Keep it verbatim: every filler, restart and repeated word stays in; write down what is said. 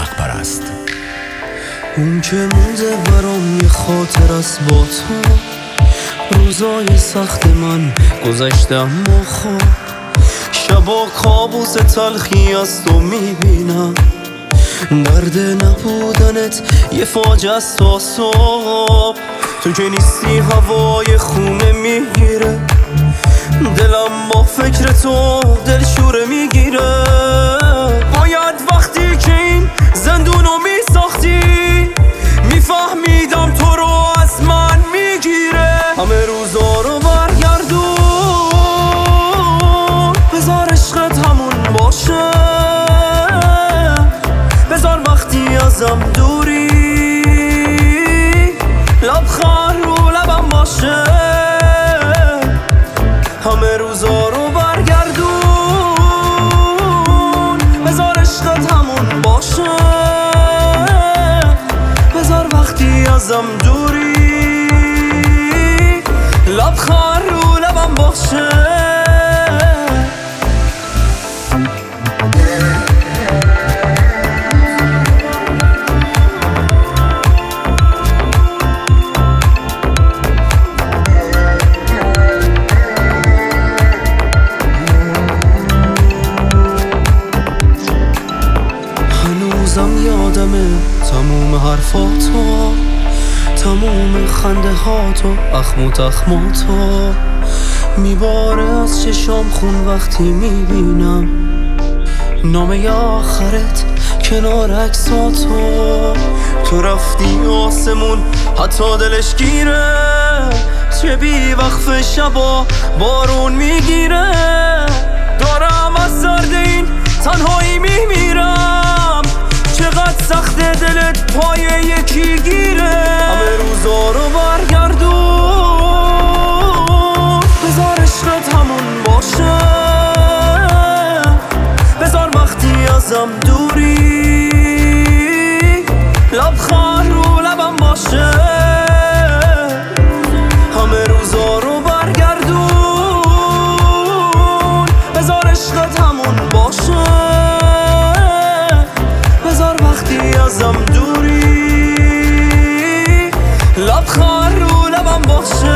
حق پرست. اون که مونده برام یه خاطر است با تو، روزای سخت من گذشتم و خواب، شبا کابوس تلخی از تو میبینم، درد نبودنت یه فاجعه است تا صبح. تو که نیستی هوای خونه میگیره، دلم با فکر تو دلشوره میگیره. باید وقتی که این زندونو میساختی میفهمیدم تو رو از من میگیره. همه روزا رو برگردون، بذار عشقت همون باشه، بذار وقتی ازم دوری لبخند رو لبم باشه. همه روزا رو برگردون، بذار عشقت همون باشه، بذار وقتی ازم دوری لبخند رو لبم باشه. هنوزم یادمه تموم حرفاتو، تموم خنده هاتو، اخموت اخماتو میباره از چشام خون وقتی میبینم نامه آخرت کنار عکساتو. تو رفتی آسمون حتی دلش گیره، چه بی وقف شبا بارون میگیره. دارم از درد این تنهایی میمیرم، چقدر سخت دلت پای یکی گیره. همه روزا رو برگردون، بذار عشقت همون باشه، بذار وقتی ازم دوری لبخند رو لبم باشه. همه روزا رو برگردون، بذار عشقت همون باشه، بذار وقتی ازم دوری لبخند رو لبم باشه.